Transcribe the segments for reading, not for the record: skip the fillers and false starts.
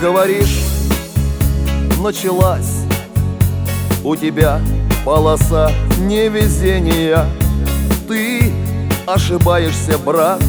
говоришь, началась у тебя полоса невезения. Ты ошибаешься, брат,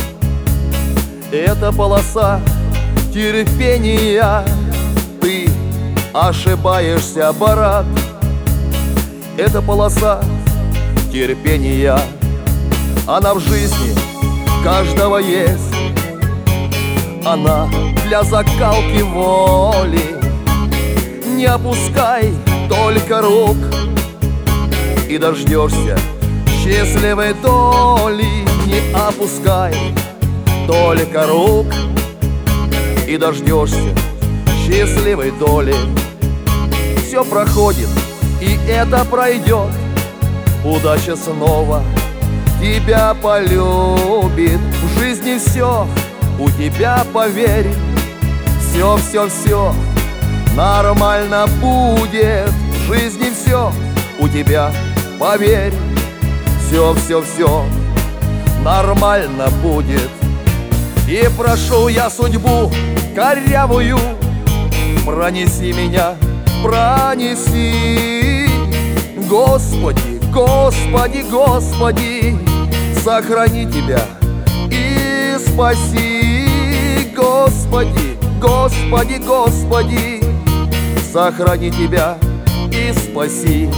это полоса терпения. Ты ошибаешься, брат, это полоса терпения. Она в жизни каждого есть, она для закалки воли. Не опускай только рук, и дождешься счастливой доли. Не опускай только рук, и дождешься счастливой доли. Все проходит, и это пройдет. Удача снова тебя полюбит. В жизни все у тебя, поверь, все нормально будет. В жизни все у тебя, поверь, все нормально будет. И прошу я судьбу корявую, пронеси меня, пронеси. Господи, Господи, Господи, сохрани тебя и спаси. Господи, Господи, Господи, сохрани тебя и спаси.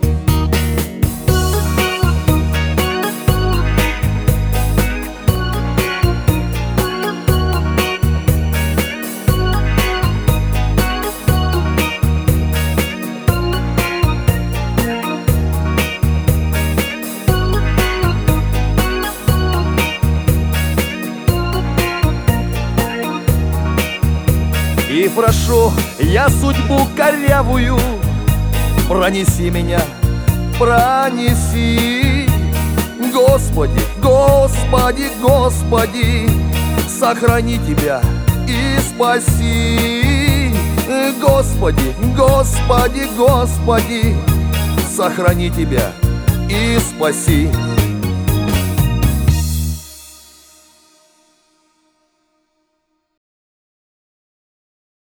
И прошу я судьбу корявую, пронеси меня, пронеси. Господи, Господи, Господи, сохрани тебя и спаси. Господи, Господи, Господи, сохрани тебя и спаси.